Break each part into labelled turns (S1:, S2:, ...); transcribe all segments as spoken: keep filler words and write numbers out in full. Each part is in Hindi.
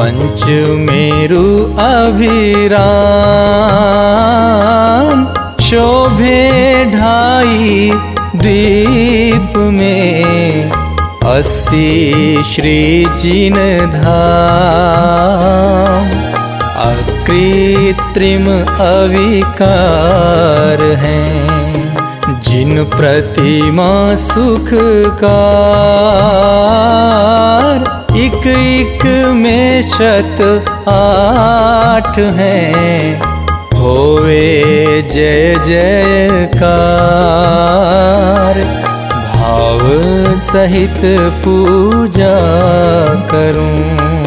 S1: पंचमेरु अभिराम शोभे ढाई द्वीप में, अस्सी श्री जिन धाम अकृत्रिम अविकार हैं। जिन प्रतिमा सुखकार, इक इक में शत आठ हैं। होवे जय जयकार, भाव सहित पूजा करूं।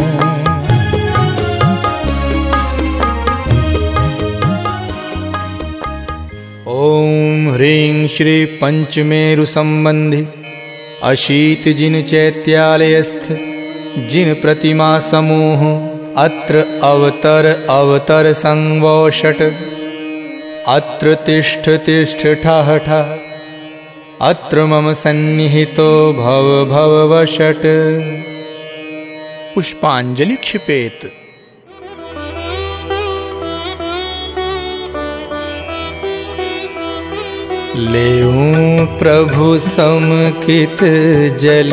S1: ओम ह्रीं श्री पंचमेरु संबंधी अशीत जिन चैत्यालयस्थ जिन प्रतिमा समूह अत्र अवतर अवतर संवोषट, अत्र तिष्ठ तिष्ठ ठः ठः, अत्र मम सन्निहितो भव भव वषट। पुष्पांजलि क्षिपेत। लेऊं प्रभु समकित जल,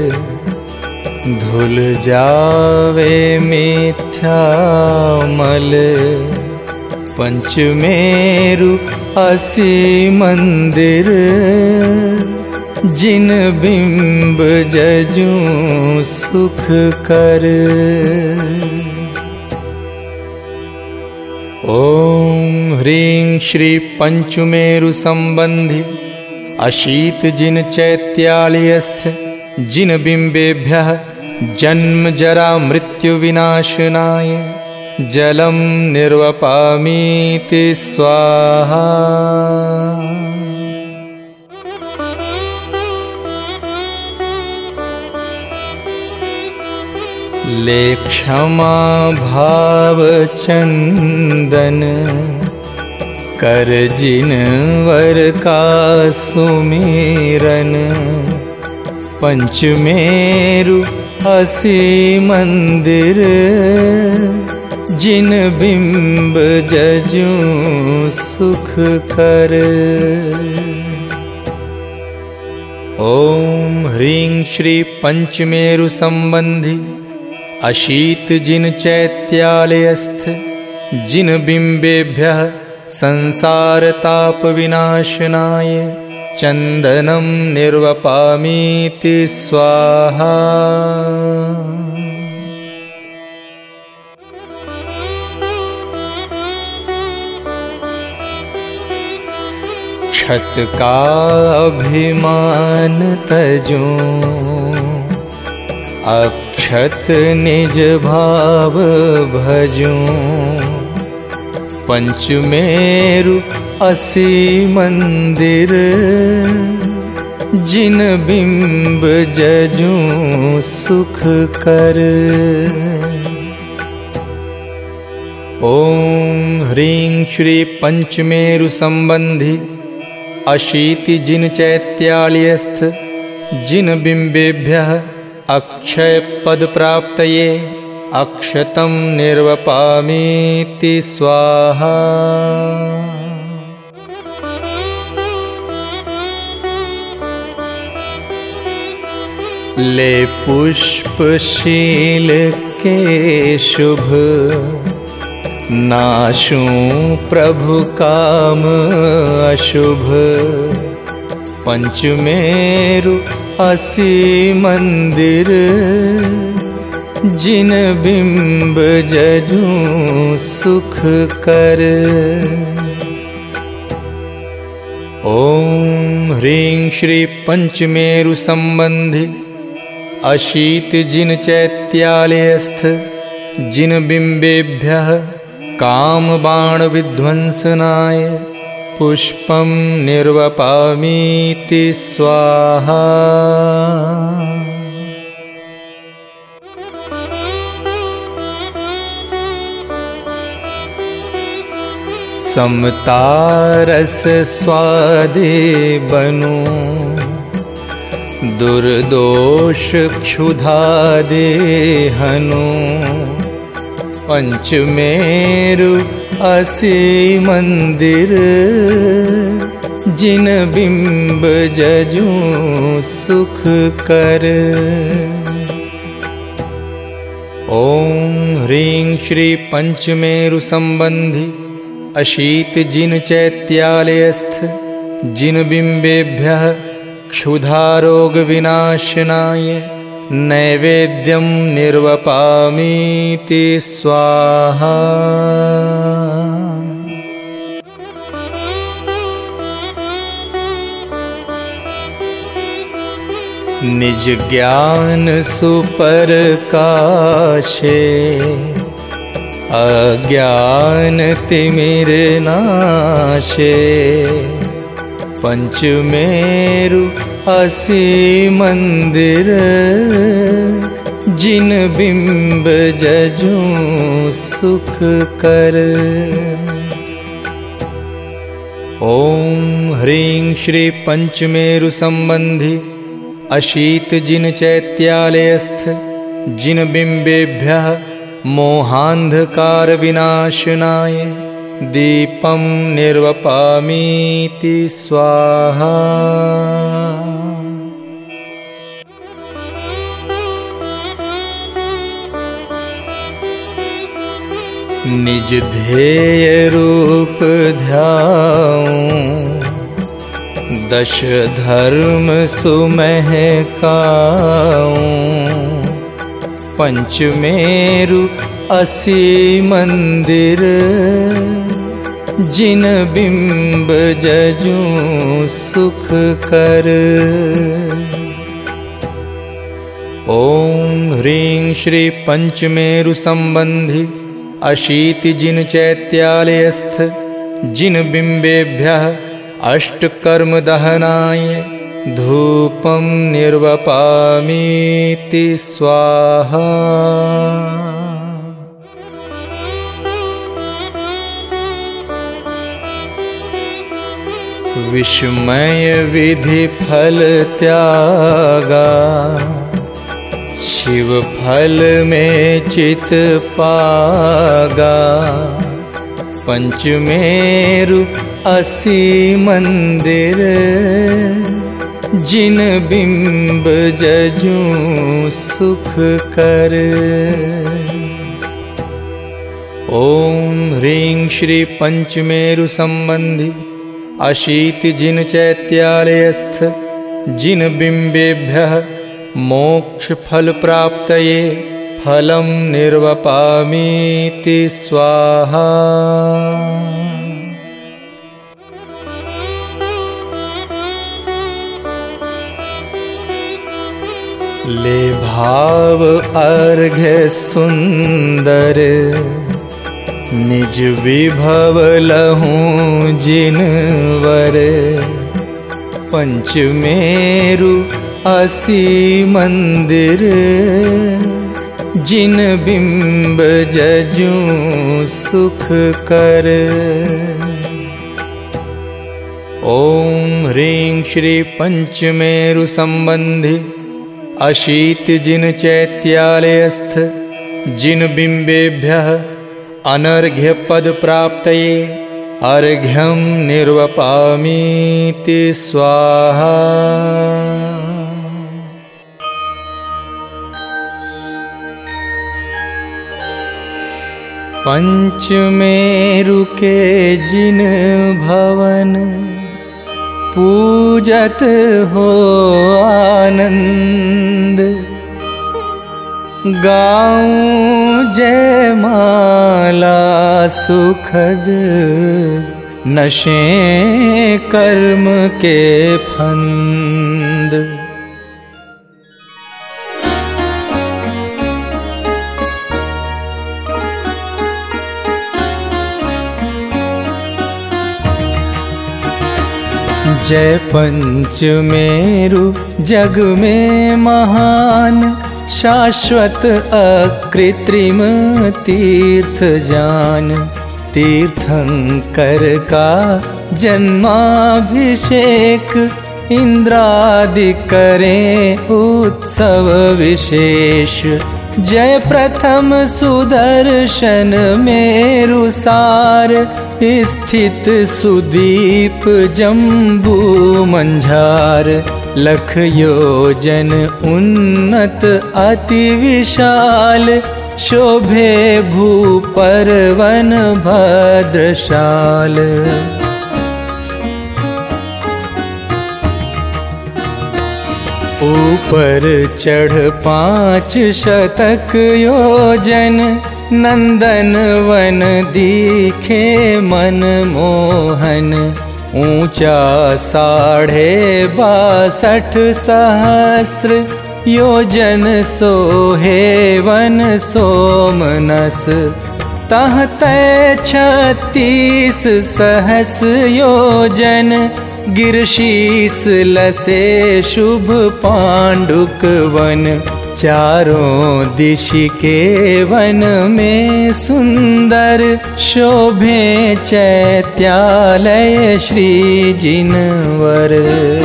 S1: धुल जावे मिथ्या मल। पंचमेरु अस्सी मंदिर, जिन बिंब जजूं सुख कर। ओम ह्रीं श्री पंचमेरु संबंधी अशीत जिन चैत्यालयस्थ जिन बिंबेभ्यः जन्म जरा मृत्यु विनाशनाय जलम निर्वपामीति स्वाहा। ले क्षमा भाव चंदन, कर जिन वर का सुमिरन। पंचमेरु अस्सी मंदिर, जिन बिंब जजूं सुख कर। ओम ह्रीं श्री पंचमेरु संबंधी अशीत जिन चैत्यालयस्थ जिन बिंबेभ्यः संसार ताप विनाशनाय चंदनम निर्वपामीति स्वाहा। छत का अभिमान तजूं, अक्षत निज भाव भजूं। पंचमेरु अस्सी मंदिर, जिन बिंब जजूं सुख कर। ओम ह्रीं श्री पंचमेरु संबंधी अशीति जिन चैत्यालयस्थ जिन बिंबेभ्यः अक्षय पद प्राप्तये अक्षतम निर्वपामीति स्वाहा। ले पुष्पशील के शुभ, नाशूं प्रभु काम अशुभ। पंचमेरु अस्सी मंदिर, जिन बिंब जजूं सुख कर। ओम ह्रीं श्री पंचमेरु संबंधी अशीत जिन चैत्यालयस्थ जिन बिंबेभ्यः काम बाण विध्वंसनाय पुष्पम निर्वपामीति स्वाहा। समता रस स्वादे बनो, दुर्दोष क्षुधा दे हनु। पंचमेरु असी मंदिर, जिन बिंब जजू सुख कर। ओम ह्रीं श्री पंचमेरु संबंधी अशीत जिन चैत्यालयस्थ जिन बिंबेभ्यः क्षुधारोग विनाशनाय नैवेद्यं निर्वपामीति स्वाहा। निज ज्ञान सुप्रकाशे अज्ञान तिमिर नाशे, पंचमेरु असी मंदिर, जिन बिंब जजू सुख कर। ओम ह्रीं श्री पंचमेरु संबंधी अशीत जिन चैत्यालयस्थ जिन बिंबेभ्यः मोहांधकार विनाशनाय दीपं निर्वपामीति स्वाहा। निज ध्येय रूप ध्याऊं, दश धर्म सुमहकाऊं, पंचमेरु असी मंदिर, जिन बिंब जजू सुख कर। ओम ह्रीं श्री पंचमेरु संबंधी अशीति जिन चैत्यालयस्थ जिन बिंबेभ्यः अष्टकर्म दहनाय धूपं निर्वपामीति स्वाहा। विस्मय विधि फल त्यागा, शिव फल में चित पागा, पंचमेरु असी मंदिर, जिन बिंब जजू सुख कर। ओम ह्रीं श्री पंचमेरु संबंधी अशीति जिन चैत्यालयस्थ जिन बिंबेभ्यः मोक्ष फल प्राप्तये फलं निर्वपामीति स्वाहा। ले भाव अर्घ्य सुंदर, निज विभव लहूं जिनवर, पंचमेरु असी मंदिर, जिन बिंब जजू सुख कर। ओम ह्रीं श्री पंचमेरु संबंधी अशीत जिन चैत्यालयस्थ जिन बिंबेभ्यः अनर्घ्य पद प्राप्तये अर्घ्यं निर्वपामीति स्वाहा। पंचमेरु के जिन भवन पूजत हो आनंद, गाऊं जय माला सुखद, नशे कर्म के फंद। जय पंचमेरु जग में महान, शाश्वत अकृत्रिम तीर्थ जान, तीर्थंकर का जन्माभिषेक, इंद्रादि करें उत्सव विशेष, जय प्रथम सुदर्शन मेरु सार, स्थित सुदीप जम्बू मंझार। लख योजन उन्नत अति विशाल, शोभे भूपर वन भद्रशाल। ऊपर चढ़ पाँच शतक योजन, नंदन वन दिखे मन मोहन। ऊंचा साढ़े बासठ सहस्र, योजन सोहे वन सोमनस। तह तय छत्तीस सहस योजन, गिरशीस लसे शुभ पांडुक वन। चारों दिश के वन में सुंदर, शोभे चैत्यालय श्री जिनवर।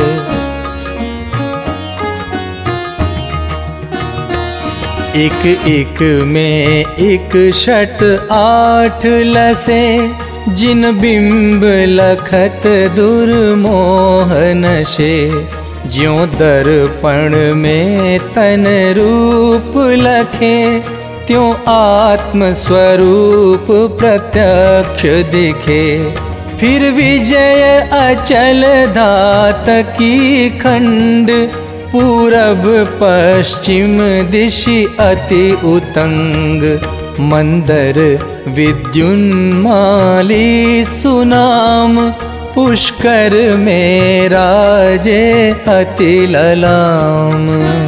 S1: एक एक में एक शत आठ लसे, जिन बिंब लखत दुर्मोहन शे। ज्यों दर्पण में तन रूप लखे, त्यों आत्म स्वरूप प्रत्यक्ष दिखे। फिर विजय अचल धात की खंड, पूरब पश्चिम दिशि अति उतंग। मंदर विद्युन्माली सुनाम, पुष्कर में राजे अति ललाम।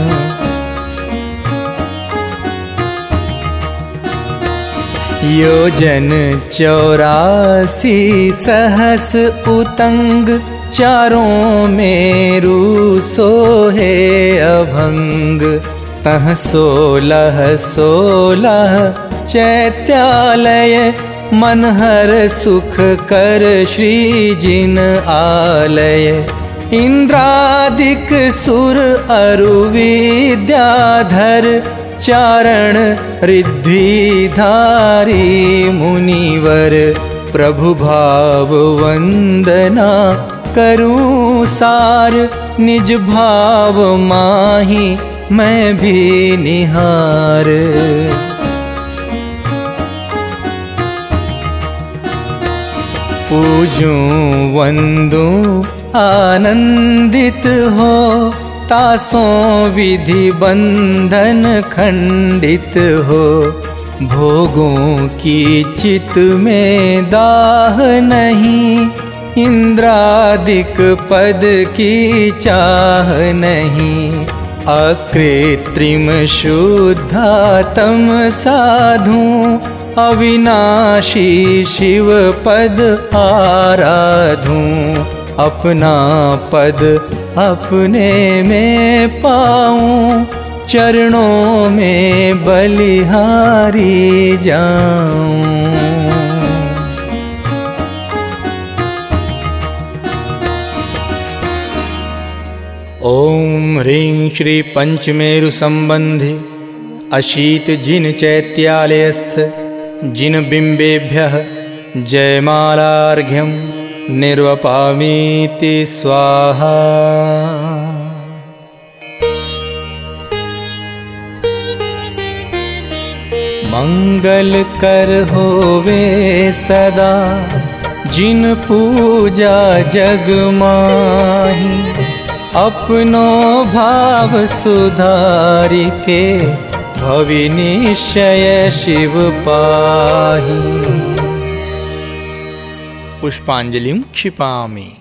S1: योजन चौरासी सहस उतंग, चारों मेरु सोहे अभंग। तह सोलह सोलह चैत्यालय, मनहर सुख कर श्री जिन आलय। इंद्रादिक सुर अरु विद्याधर, चारण रिद्धिधारी मुनिवर। प्रभु भाव वंदना करूं सार, निज भाव माही मैं भी निहार। पूजूं वंदूं आनंदित हो, तासों विधि बंधन खंडित हो। भोगों की चित में दाह नहीं, इंद्रादिक पद की चाह नहीं। अकृत्रिम शुद्धातम साधु, अविनाशी शिव पद आराधूं। अपना पद अपने में पाऊं, चरणों में बलिहारी जाऊं। ओम ह्रीं श्री पंचमेरु संबंधी अशीत जिन चैत्यालयस्थ जिन बिंबेभ्यः जयमालार्घ्यं निर्वपामीति स्वाहा। मंगल कर होवे सदा, जिन पूजा जग माही। अपनो भाव सुधारि के, भवि निश्चय शिव पाहि। पुष्पांजलिं क्षिपामि।